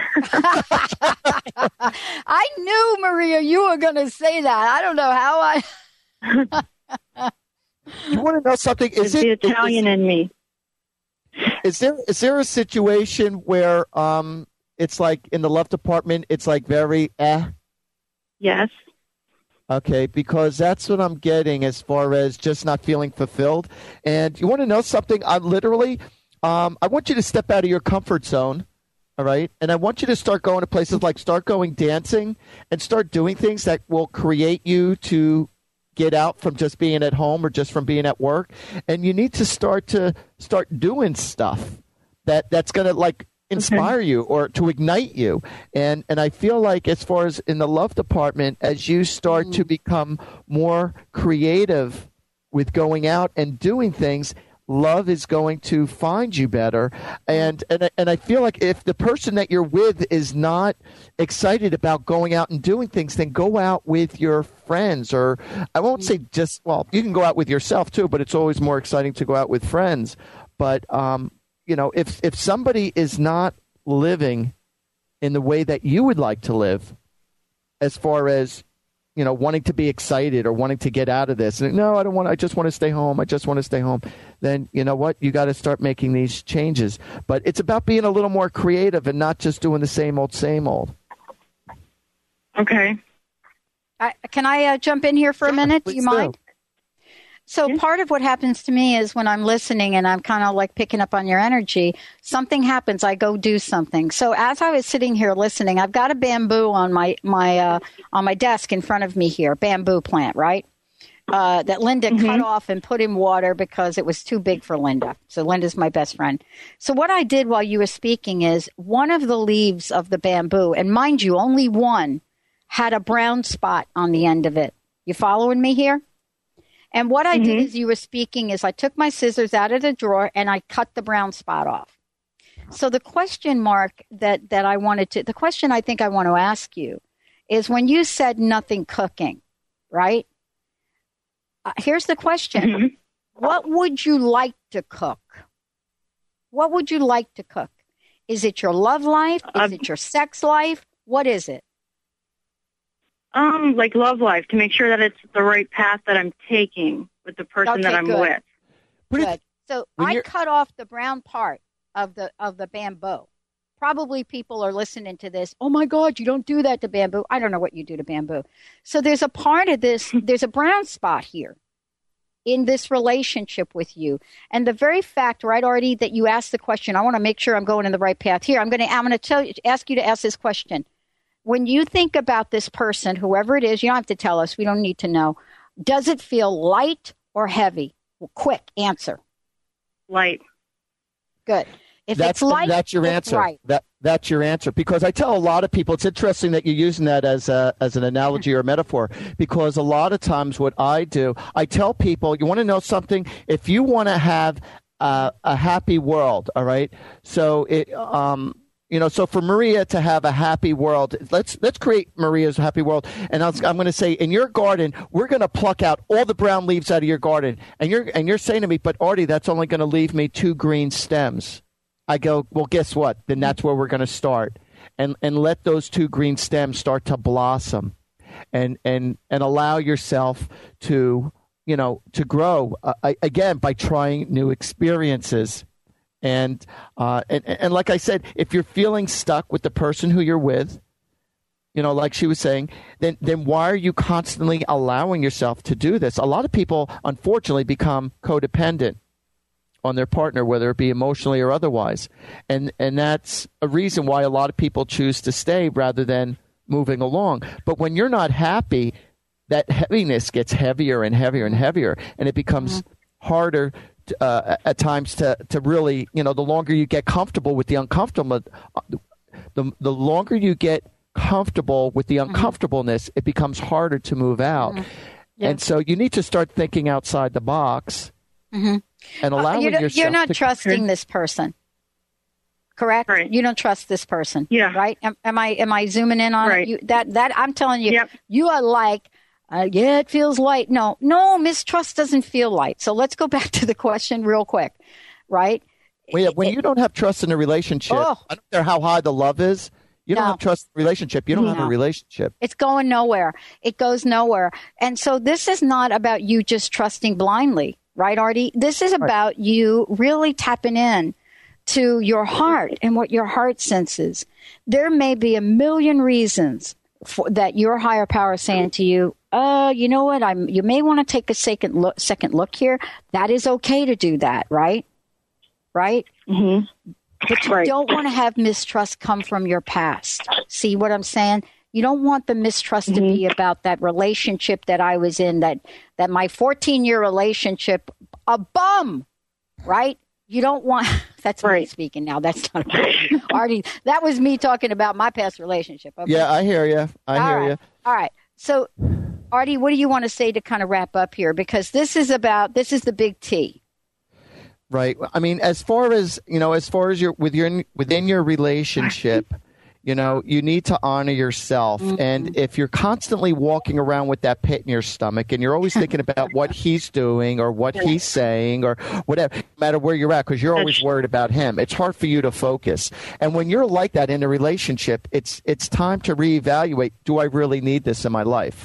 I knew, Maria, you were going to say that. I don't know how I. You want to know something? Is It's the it Italian is, in me. is there is there a situation where um it's like in the love department it's like very eh? Yes. Okay, because that's what I'm getting as far as just not feeling fulfilled. And you want to know something? I literally, um, I want you to step out of your comfort zone, all right? And I want you to start going to places like start going dancing and start doing things that will create you to get out from just being at home or just from being at work. And you need to start to start doing stuff that that's going to like inspire okay. you or to ignite you. And and I feel like as far as in the love department, as you start mm. to become more creative with going out and doing things, love is going to find you better. And and and I feel like if the person that you're with is not excited about going out and doing things, then go out with your friends, or I won't say just, well, you can go out with yourself too, but it's always more exciting to go out with friends. But um you know, if if somebody is not living in the way that you would like to live, as far as, you know, wanting to be excited or wanting to get out of this, and no, I don't want, I just want to stay home. I just want to stay home. Then, you know what? You got to start making these changes. But it's about being a little more creative and not just doing the same old, same old. Okay. I, can I uh, jump in here for Sure, a minute? Do you mind? Do. So yeah. Part of what happens to me is when I'm listening and I'm kind of like picking up on your energy, something happens. I go do something. So as I was sitting here listening, I've got a bamboo on my my uh, on my desk in front of me here, bamboo plant, right? Uh, that Linda mm-hmm. cut off and put in water because it was too big for Linda. So Linda's my best friend. So what I did while you were speaking is one of the leaves of the bamboo, and mind you, only one, had a brown spot on the end of it. You following me here? And what I mm-hmm. did as you were speaking is I took my scissors out of the drawer and I cut the brown spot off. So the question mark that, that I wanted to, the question I think I want to ask you is when you said nothing cooking, right? Uh, here's the question. Mm-hmm. What would you like to cook? What would you like to cook? Is it your love life? Is uh, it your sex life? What is it? Um, like love life, to make sure that it's the right path that I'm taking with the person okay, that I'm good. with. Good. So I cut off the brown part of the of the bamboo. Probably people are listening to this. Oh my God, you don't do that to bamboo. I don't know what you do to bamboo. So there's a part of this, there's a brown spot here in this relationship with you. And the very fact, right, Artie, that you asked the question, I want to make sure I'm going in the right path here. I'm going to I'm going to tell you, ask you to ask this question. When you think about this person, whoever it is, you don't have to tell us. We don't need to know. Does it feel light or heavy? Well, quick answer. Light. Good. If that's, it's light, that's your it's answer. Right. That that's your answer. Because I tell a lot of people, it's interesting that you're using that as a as an analogy or a metaphor. Because a lot of times, what I do, I tell people, you want to know something? If you want to have uh, a happy world, all right. So it um. You know, so for Maria to have a happy world, let's let's create Maria's happy world. And I was, I'm going to say, in your garden, we're going to pluck out all the brown leaves out of your garden. And you're and you're saying to me, but Artie, that's only going to leave me two green stems. I go, well, guess what? Then that's where we're going to start, and and let those two green stems start to blossom, and and and allow yourself to, you know, to grow uh, again by trying new experiences. And, uh, and and like I said, if you're feeling stuck with the person who you're with, you know, like she was saying, then then why are you constantly allowing yourself to do this? A lot of people, unfortunately, become codependent on their partner, whether it be emotionally or otherwise. And and that's a reason why a lot of people choose to stay rather than moving along. But when you're not happy, that heaviness gets heavier and heavier and heavier, and it becomes mm-hmm. harder to, uh, at times to, to really, you know, the longer you get comfortable with the uncomfortable, the, the longer you get comfortable with the uncomfortableness, mm-hmm. it becomes harder to move out. Mm-hmm. Yeah. And so you need to start thinking outside the box mm-hmm. and allowing uh, you're, yourself You're not to trusting this person, correct? Right. You don't trust this person, yeah. right? Am, am I am I zooming in on right. it? You, that that I'm telling you, yep. you are like, uh, yeah, it feels light. No, no, mistrust doesn't feel light. So let's go back to the question real quick, right? Well, yeah, when it, you don't have trust in a relationship, oh, I don't care how high the love is. You don't no. have trust in a relationship. You don't no. have a relationship. It's going nowhere. It goes nowhere. And so this is not about you just trusting blindly, right, Artie? This is about right. you really tapping in to your heart and what your heart senses. There may be a million reasons for, that your higher power is saying to you, uh, you know what? I'm. You may want to take a second look, second look here. That is okay to do that, right? Right? Mm-hmm. But you right. don't want to have mistrust come from your past. See what I'm saying? You don't want the mistrust mm-hmm. to be about that relationship that I was in, that, that my fourteen-year relationship, a bum, right? You don't want, that's right. me speaking now. That's not Artie. That was me talking about my past relationship. Okay? Yeah, I hear you. I All hear right. you. All right. So, Artie, what do you want to say to kind of wrap up here? Because this is about, this is the big T. Right. I mean, as far as, you know, as far as your, with your, within your relationship, you know, you need to honor yourself. Mm-hmm. And if you're constantly walking around with that pit in your stomach and you're always thinking about what he's doing or what he's saying or whatever, no matter where you're at, because you're always worried about him, it's hard for you to focus. And when you're like that in a relationship, it's, it's time to reevaluate. Do I really need this in my life?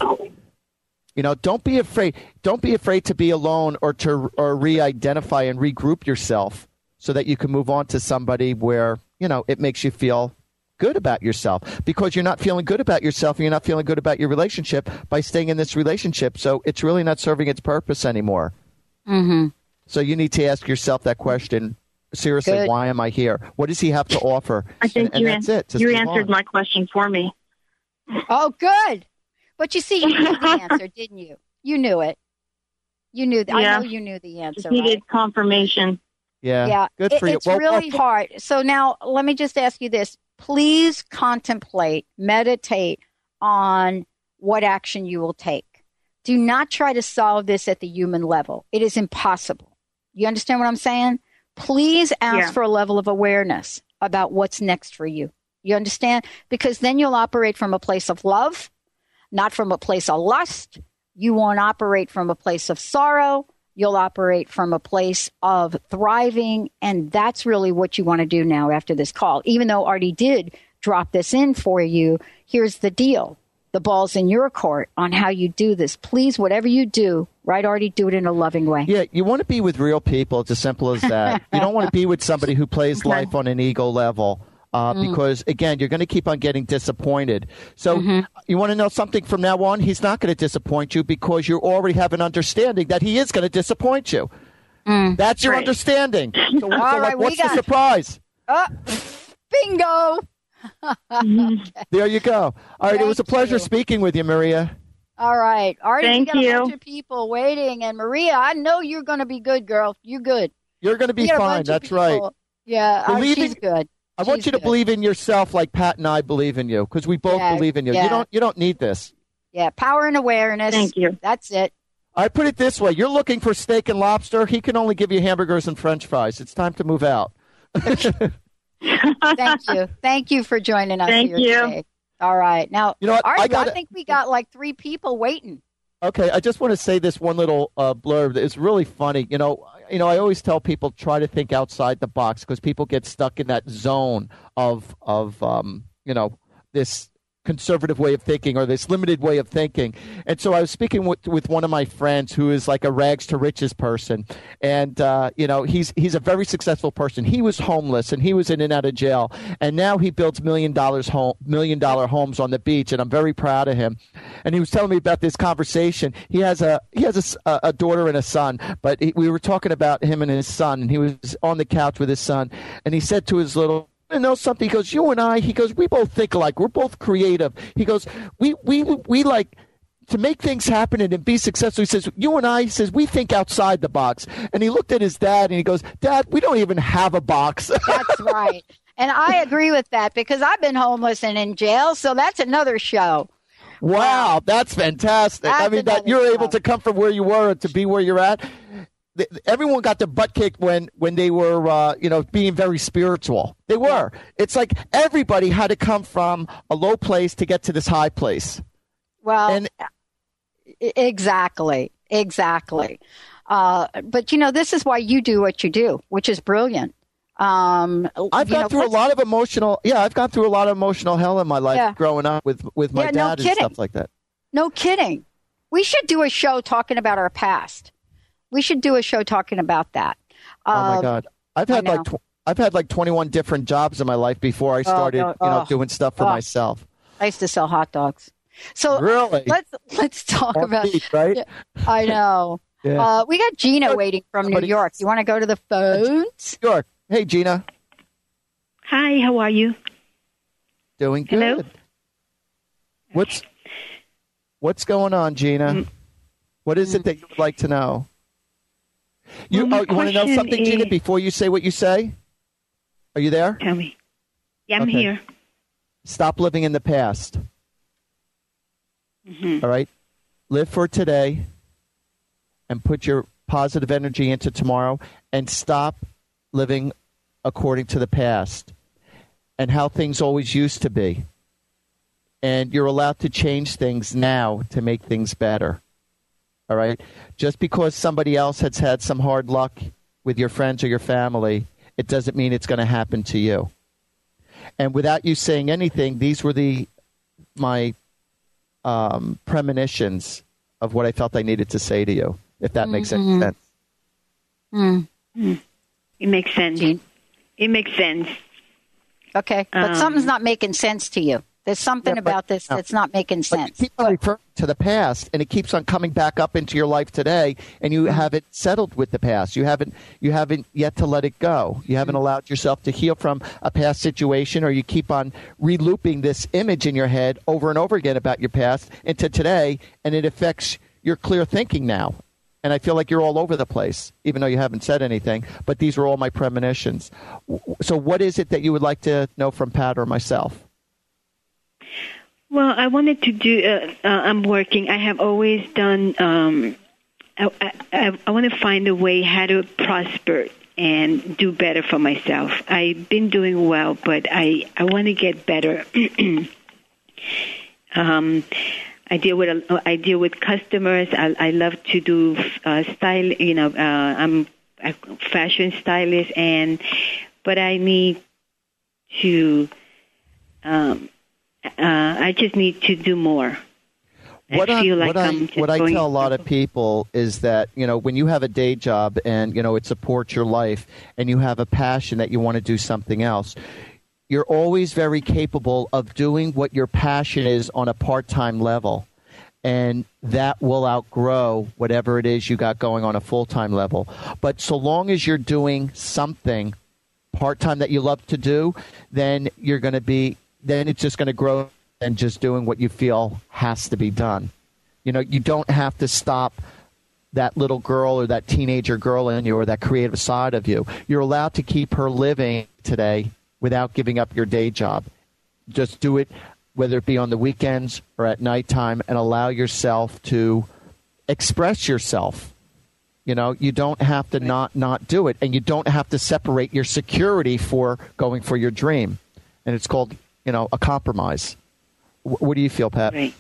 You know, don't be afraid. Don't be afraid to be alone or to or re-identify and regroup yourself so that you can move on to somebody where, you know, it makes you feel good about yourself, because you're not feeling good about yourself and you're not feeling good about your relationship by staying in this relationship. So it's really not serving its purpose anymore. Mm-hmm. So you need to ask yourself that question. Seriously, good. Why am I here? What does he have to offer? I think and, you, and that's an- it. Just you answered on. my question for me. Oh, good. But you see, you knew the answer, didn't you? You knew it. You knew. Th- yeah. I know you knew the answer. He right? did confirmation. Yeah. Yeah. Good for it, you. It's well, really well, hard. So now let me just ask you this. Please contemplate, meditate on what action you will take. Do not try to solve this at the human level. It is impossible. You understand what I'm saying? Please ask yeah. for a level of awareness about what's next for you. You understand? Because then you'll operate from a place of love, not from a place of lust. You won't operate from a place of sorrow. You'll operate from a place of thriving. And that's really what you want to do now after this call. Even though Artie did drop this in for you, here's the deal. The ball's in your court on how you do this. Please, whatever you do, right, Artie, do it in a loving way. Yeah, you want to be with real people. It's as simple as that. You don't want to be with somebody who plays life on an ego level. Uh, mm. Because, again, you're going to keep on getting disappointed. So mm-hmm. you want to know something from now on? He's not going to disappoint you because you already have an understanding that he is going to disappoint you. Mm. That's your right. understanding. So, so right, like, what's the got... surprise? Uh, bingo. Okay. There you go. All right, Thank it was a pleasure you. speaking with you, Maria. All right. Artie, Thank we got you. a bunch of people waiting. And, Maria, I know you're going to be good, girl. You're good. You're going to be fine. That's right. Yeah, uh, she's good. I want She's you to good. believe in yourself like Pat and I believe in you, because we both yeah, believe in you. Yeah. You don't you don't need this. Yeah, power and awareness. Thank you. That's it. I put it this way. You're looking for steak and lobster. He can only give you hamburgers and French fries. It's time to move out. Thank you. Thank you for joining us Thank here you. today. All right. Now, you know what? Artie, I, gotta, I think we got like three people waiting. Okay, I just want to say this one little uh, blurb. It's really funny. You know, you know, I always tell people try to think outside the box, because people get stuck in that zone of of um, you know, this conservative way of thinking or this limited way of thinking. And so I was speaking with, with one of my friends who is like a rags to riches person. And, uh, you know, he's he's a very successful person. He was homeless and he was in and out of jail. And now he builds million dollars home, million dollar homes on the beach. And I'm very proud of him. And he was telling me about this conversation. He has a he has a, a daughter and a son, but he, we were talking about him and his son. And he was on the couch with his son. And he said to his little know something. He goes, you and I, he goes, we both think alike. We're both creative. He goes, we we we like to make things happen and be successful. He says, you and I, he says, we think outside the box. And he looked at his dad and he goes, Dad, we don't even have a box. That's right. And I agree with that because I've been homeless and in jail. So that's another show. Wow. wow that's fantastic. That's I mean, that you're show. able to come from where you were to be where you're at. Everyone got their butt kicked when, when they were, uh, you know, being very spiritual. They were. It's like everybody had to come from a low place to get to this high place. Well, and, exactly, exactly. Uh, but, you know, this is why you do what you do, which is brilliant. Um, I've gone know, through a lot of emotional, yeah, I've gone through a lot of emotional hell in my life yeah. growing up with, with my yeah, dad no and stuff like that. No kidding. We should do a show talking about our past. We should do a show talking about that. Uh, oh my God, I've had like tw- I've had like twenty-one different jobs in my life before I started, oh, no, oh, you know, doing stuff for oh. myself. I used to sell hot dogs. So really, let's let's talk On about beat, right. Yeah, I know. yeah. uh, we got Gina waiting from New York. You want to go to the phones? New York. Hey, Gina. Hi. How are you? Doing good. Hello? What's What's going on, Gina? Mm. What is it that you would like to know? You, well, oh, you want to know something, is, Gina, before you say what you say? Are you there? Tell me. Yeah, I'm okay. here. Stop living in the past. Mm-hmm. All right? Live for today and put your positive energy into tomorrow and stop living according to the past and how things always used to be. And you're allowed to change things now to make things better. All right? Just because somebody else has had some hard luck with your friends or your family, it doesn't mean it's going to happen to you. And without you saying anything, these were the my um, premonitions of what I felt I needed to say to you, if that mm-hmm. makes any sense. Mm-hmm. It makes sense. It makes sense. Okay, but um, something's not making sense to you. There's something yeah, but, about this that's not making sense. You keep on referring to the past, and it keeps on coming back up into your life today, and you haven't settled with the past. You haven't you haven't yet to let it go. You haven't allowed yourself to heal from a past situation, or you keep on re-looping this image in your head over and over again about your past into today, and it affects your clear thinking now. And I feel like you're all over the place, even though you haven't said anything. But these are all my premonitions. So what is it that you would like to know from Pat or myself? Well, I wanted to do, uh, uh, I'm working. I have always done, um, I, I, I want to find a way how to prosper and do better for myself. I've been doing well, but I, I want to get better. um, I deal with I deal with customers. I, I love to do uh, style. You know, uh, I'm a fashion stylist, and but I need to. Um, uh, I just need to do more. What I feel I, like what I'm I, just what I going tell a lot of people is that, you know, when you have a day job and, you know, it supports your life and you have a passion that you want to do something else, you're always very capable of doing what your passion is on a part-time level. And that will outgrow whatever it is you got going on a full-time level. But so long as you're doing something part-time that you love to do, then you're going to be, then it's just going to grow and just doing what you feel has to be done. You know, you don't have to stop that little girl or that teenager girl in you or that creative side of you. You're allowed to keep her living today without giving up your day job. Just do it, whether it be on the weekends or at nighttime, and allow yourself to express yourself. You know, you don't have to not, not do it, and you don't have to separate your security for going for your dream. And it's called, you know, a compromise. What do you feel, Pat? Right.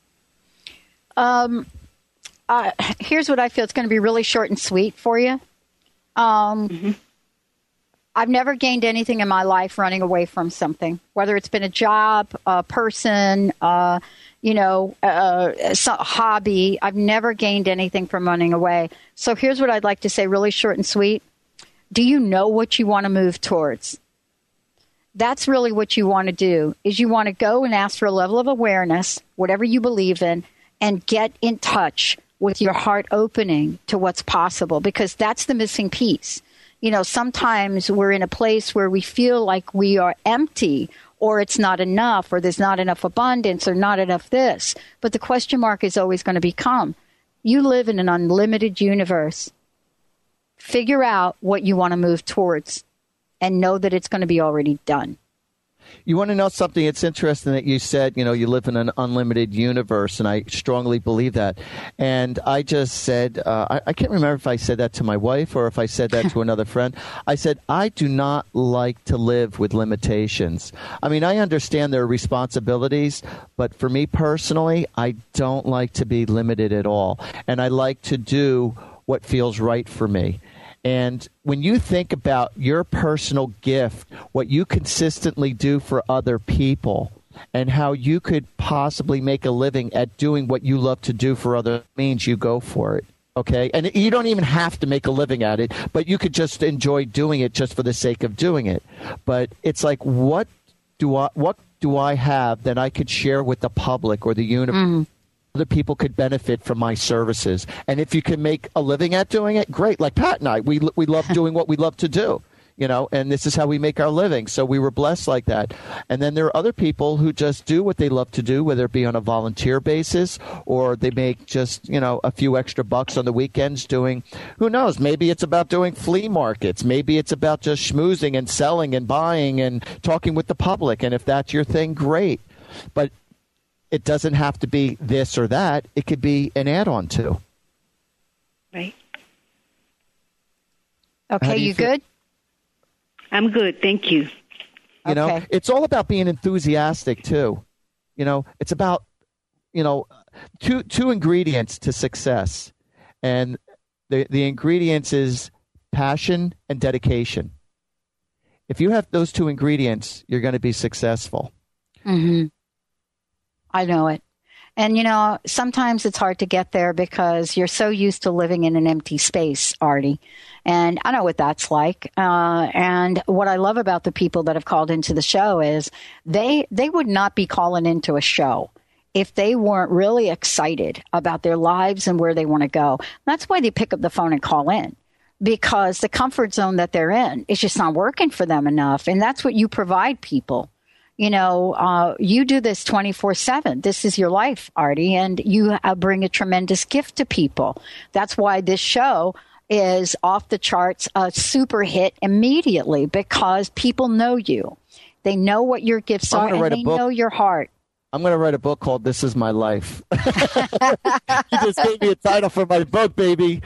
Um, uh, here's what I feel. It's going to be really short and sweet for you. Um, mm-hmm. I've never gained anything in my life running away from something, whether it's been a job, a person, uh, you know, uh, a hobby. I've never gained anything from running away. So here's what I'd like to say, really short and sweet. Do you know what you want to move towards? That's really what you want to do, is you want to go and ask for a level of awareness, whatever you believe in, and get in touch with your heart opening to what's possible, because that's the missing piece. You know, sometimes we're in a place where we feel like we are empty, or it's not enough, or there's not enough abundance, or not enough this. But the question mark is always going to become, you live in an unlimited universe. Figure out what you want to move towards and know that it's going to be already done. You want to know something? It's interesting that you said, you know, you live in an unlimited universe, and I strongly believe that. And I just said, uh, I, I can't remember if I said that to my wife or if I said that to another friend. I said, I do not like to live with limitations. I mean, I understand there are responsibilities, but for me personally, I don't like to be limited at all. And I like to do what feels right for me. And when you think about your personal gift, what you consistently do for other people, and how you could possibly make a living at doing what you love to do for other means, you go for it. Okay? And you don't even have to make a living at it, but you could just enjoy doing it just for the sake of doing it. But it's like, what do I, what do I have that I could share with the public or the universe? Mm. Other people could benefit from my services. And if you can make a living at doing it, great. Like Pat and I, we we love doing what we love to do, you know, and this is how we make our living. So we were blessed like that. And then there are other people who just do what they love to do, whether it be on a volunteer basis or they make just, you know, a few extra bucks on the weekends doing, who knows, maybe it's about doing flea markets. Maybe it's about just schmoozing and selling and buying and talking with the public. And if that's your thing, great. But it doesn't have to be this or that. It could be an add-on too. Right. Okay, you, you good? I'm good. Thank you. You okay. know, it's all about being enthusiastic too. You know, it's about, you know, two two ingredients to success. And the the ingredients is passion and dedication. If you have those two ingredients, you're going to be successful. Mm-hmm. I know it. And, you know, sometimes it's hard to get there because you're so used to living in an empty space, Artie. And I know what that's like. Uh, and what I love about the people that have called into the show is they they would not be calling into a show if they weren't really excited about their lives and where they want to go. That's why they pick up the phone and call in, because the comfort zone that they're in is just not working for them enough. And that's what you provide people. You know, uh, you do this twenty-four seven. This is your life, Artie, and you uh, bring a tremendous gift to people. That's why this show is off the charts, a super hit immediately, because people know you. They know what your gifts are, and they know your heart. I'm going to write a book called This Is My Life. You just gave me a title for my book, baby.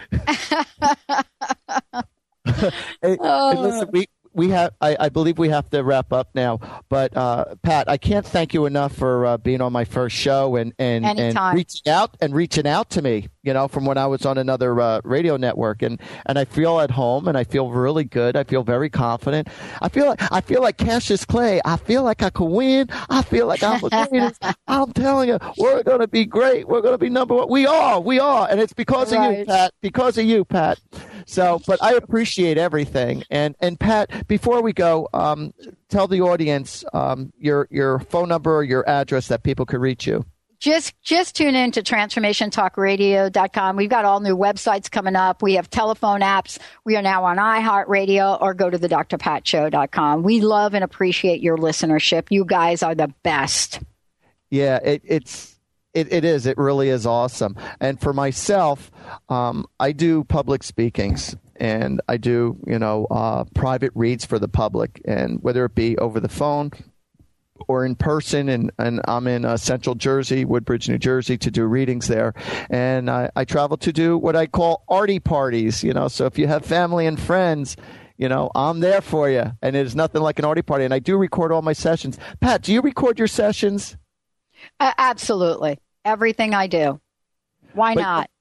hey, oh. hey, listen, we, We have, I, I believe we have to wrap up now. But uh, Pat, I can't thank you enough for uh, being on my first show and and, and reaching out and reaching out to me. You know, from when I was on another uh, radio network, and, and I feel at home, and I feel really good. I feel very confident. I feel like I feel like Cassius Clay. I feel like I could win. I feel like I'm the greatest. I'm telling you, we're going to be great. We're going to be number one. We are. We are, and it's because right. of you, Pat. Because of you, Pat. So, but I appreciate everything. And and Pat, before we go, um, tell the audience um, your your phone number or your address that people could reach you. Just just tune in to transformation talk radio dot com. We've got all new websites coming up. We have telephone apps. We are now on iHeartRadio, or go to the d r pat show dot com. We love and appreciate your listenership. You guys are the best. Yeah, it, it's it, it is. It really is awesome. And for myself, um, I do public speakings. And I do, you know, uh, private reads for the public, and whether it be over the phone or in person, and, and I'm in uh, Central Jersey, Woodbridge, New Jersey, to do readings there. And I, I travel to do what I call arty parties, you know. So if you have family and friends, you know, I'm there for you. And it is nothing like an arty party. And I do record all my sessions. Pat, do you record your sessions? Uh, absolutely. Everything I do. Why but, not?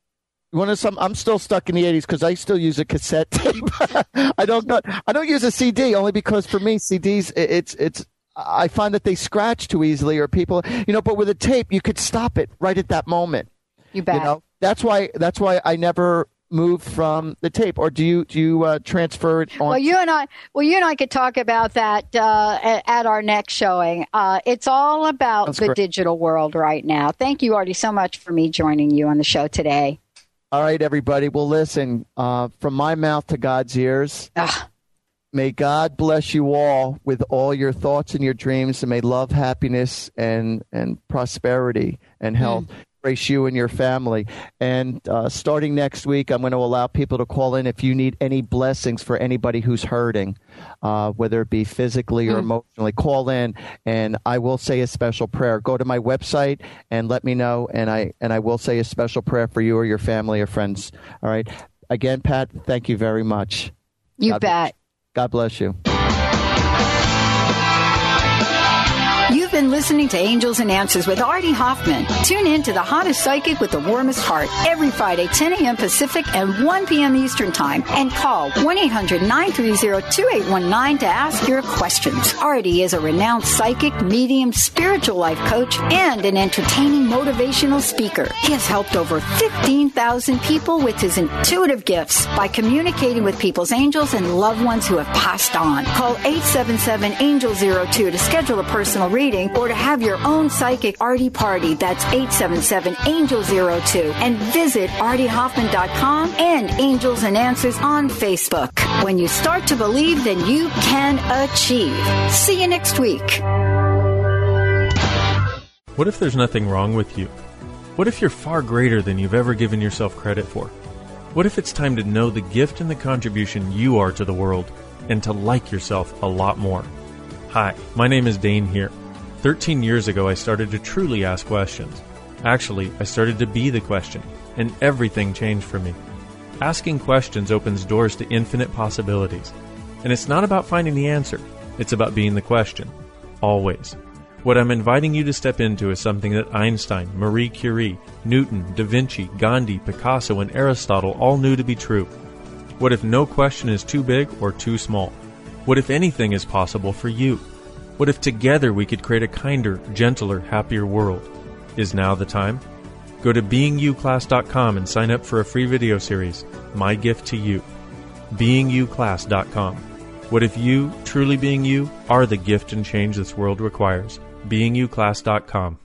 You want to some? I'm still stuck in the eighties because I still use a cassette tape. I don't. Not, I don't use a C D only because for me C Ds it, it's it's. I find that they scratch too easily, or people, you know. But with a tape, you could stop it right at that moment. You bet. You know, that's why. That's why I never moved from the tape. Or do you do you uh, transfer it on? Well, you and I. Well, you and I could talk about that uh, at, at our next showing. Uh, it's all about That's the great. digital world right now. Thank you, Artie, so much for me joining you on the show today. All right, everybody. Well, listen, uh, from my mouth to God's ears, Ugh. may God bless you all with all your thoughts and your dreams, and may love, happiness, and, and prosperity and health Mm. grace you and your family. And uh, starting next week, I'm going to allow people to call in if you need any blessings for anybody who's hurting, uh, whether it be physically or Mm. emotionally. Call in, and I will say a special prayer. Go to my website and let me know, and I and I will say a special prayer for you or your family or friends. All right. Again, Pat, thank you very much. You God bet. God bless you. You've been listening to Angels and Answers with Artie Hoffman. Tune in to the hottest psychic with the warmest heart every Friday, ten a.m. Pacific and one p.m. Eastern Time. And call one eight hundred nine three zero two eight one nine to ask your questions. Artie is a renowned psychic, medium, spiritual life coach, and an entertaining motivational speaker. He has helped over fifteen thousand people with his intuitive gifts by communicating with people's angels and loved ones who have passed on. Call eight seven seven, angel zero two to schedule a personal reading or to have your own psychic Artie party. That's eight seven seven, angel zero two. And visit artie hoffman dot com and Angels and Answers on Facebook. When you start to believe, then you can achieve. See you next week. What if there's nothing wrong with you? What if you're far greater than you've ever given yourself credit for? What if it's time to know the gift and the contribution you are to the world and to like yourself a lot more? Hi, my name is Dane here. Thirteen years ago, I started to truly ask questions. Actually, I started to be the question, and everything changed for me. Asking questions opens doors to infinite possibilities. And it's not about finding the answer. It's about being the question. Always. What I'm inviting you to step into is something that Einstein, Marie Curie, Newton, Da Vinci, Gandhi, Picasso, and Aristotle all knew to be true. What if no question is too big or too small? What if anything is possible for you? What if together we could create a kinder, gentler, happier world? Is now the time? Go to being you class dot com and sign up for a free video series, My Gift to You. being you class dot com. What if you, truly being you, are the gift and change this world requires? being you class dot com.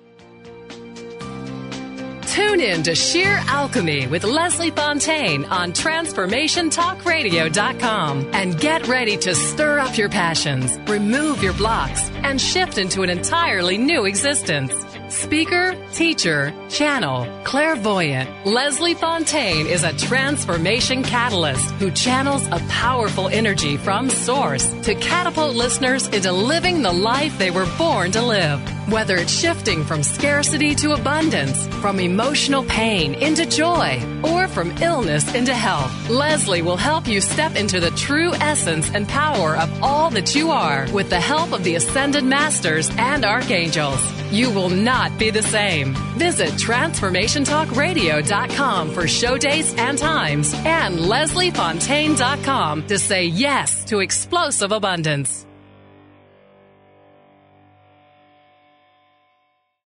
Tune in to Sheer Alchemy with Leslie Fontaine on transformation talk radio dot com and get ready to stir up your passions, remove your blocks, and shift into an entirely new existence. Speaker, teacher, channel, clairvoyant, Leslie Fontaine is a transformation catalyst who channels a powerful energy from source to catapult listeners into living the life they were born to live. Whether it's shifting from scarcity to abundance, from emotional pain into joy, or from illness into health, Leslie will help you step into the true essence and power of all that you are with the help of the Ascended Masters and Archangels. You will not be the same. Visit transformation talk radio dot com for show dates and times and leslie fontaine dot com to say yes to explosive abundance.